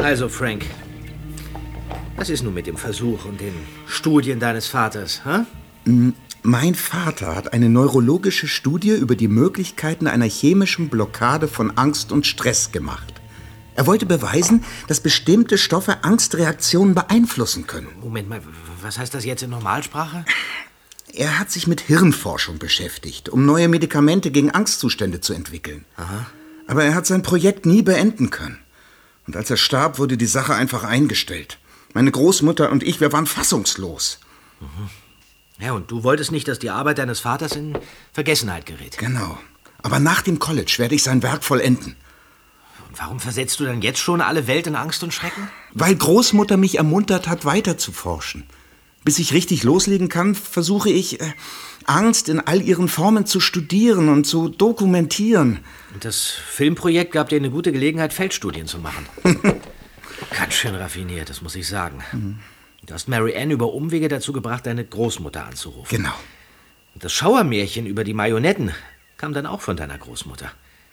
Also, Frank, was ist nun mit dem Versuch und den Studien deines Vaters, hä? Mein Vater hat eine neurologische Studie über die Möglichkeiten einer chemischen Blockade von Angst und Stress gemacht. Er wollte beweisen, dass bestimmte Stoffe Angstreaktionen beeinflussen können. Moment mal, was heißt das jetzt in Normalsprache? Er hat sich mit Hirnforschung beschäftigt, um neue Medikamente gegen Angstzustände zu entwickeln. Aha. Aber er hat sein Projekt nie beenden können. Und als er starb, wurde die Sache einfach eingestellt. Meine Großmutter und ich, wir waren fassungslos. Ja, und du wolltest nicht, dass die Arbeit deines Vaters in Vergessenheit gerät. Genau. Aber nach dem College werde ich sein Werk vollenden. Und warum versetzt du dann jetzt schon alle Welt in Angst und Schrecken? Weil Großmutter mich ermuntert hat, weiter zu forschen. Bis ich richtig loslegen kann, versuche ich, Angst in all ihren Formen zu studieren und zu dokumentieren. Und das Filmprojekt gab dir eine gute Gelegenheit, Feldstudien zu machen. Ganz schön raffiniert, das muss ich sagen. Du hast Mary Ann über Umwege dazu gebracht, deine Großmutter anzurufen. Genau. Und das Schauermärchen über die Marionetten kam dann auch von deiner Großmutter.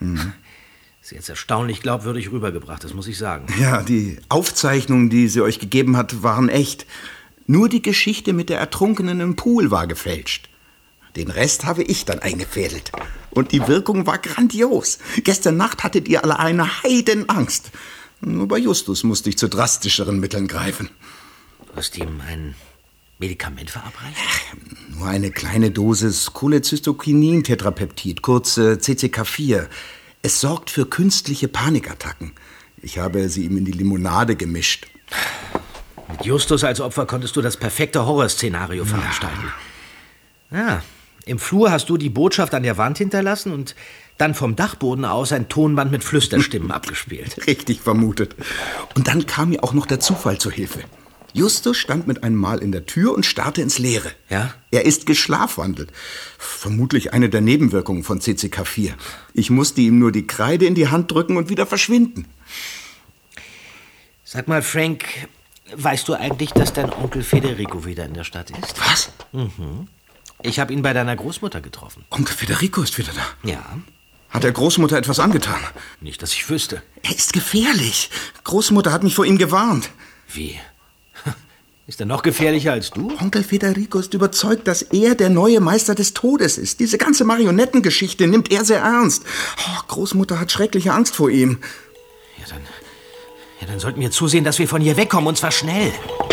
Ist jetzt erstaunlich glaubwürdig rübergebracht, das muss ich sagen. Ja, die Aufzeichnungen, die sie euch gegeben hat, waren echt. Nur die Geschichte mit der Ertrunkenen im Pool war gefälscht. Den Rest habe ich dann eingefädelt. Und die Wirkung war grandios. Gestern Nacht hattet ihr alle eine Heidenangst. Nur bei Justus musste ich zu drastischeren Mitteln greifen. Du hast ihm ein Medikament verabreicht? Nur eine kleine Dosis Cholecystokinin-Tetrapeptid, kurz CCK4. Es sorgt für künstliche Panikattacken. Ich habe sie ihm in die Limonade gemischt. Mit Justus als Opfer konntest du das perfekte Horrorszenario veranstalten. Ja, im Flur hast du die Botschaft an der Wand hinterlassen und dann vom Dachboden aus ein Tonband mit Flüsterstimmen abgespielt. Richtig vermutet. Und dann kam mir auch noch der Zufall zur Hilfe. Justus stand mit einem Mal in der Tür und starrte ins Leere. Ja? Er ist geschlafwandelt. Vermutlich eine der Nebenwirkungen von CCK4. Ich musste ihm nur die Kreide in die Hand drücken und wieder verschwinden. Sag mal, Frank, weißt du eigentlich, dass dein Onkel Federico wieder in der Stadt ist? Was? Ich habe ihn bei deiner Großmutter getroffen. Onkel Federico ist wieder da. Ja. Hat der Großmutter etwas angetan? Nicht, dass ich wüsste. Er ist gefährlich. Großmutter hat mich vor ihm gewarnt. Wie? Ist er noch gefährlicher als du? Onkel Federico ist überzeugt, dass er der neue Meister des Todes ist. Diese ganze Marionettengeschichte nimmt er sehr ernst. Oh, Großmutter hat schreckliche Angst vor ihm. Ja, dann sollten wir zusehen, dass wir von hier wegkommen, und zwar schnell.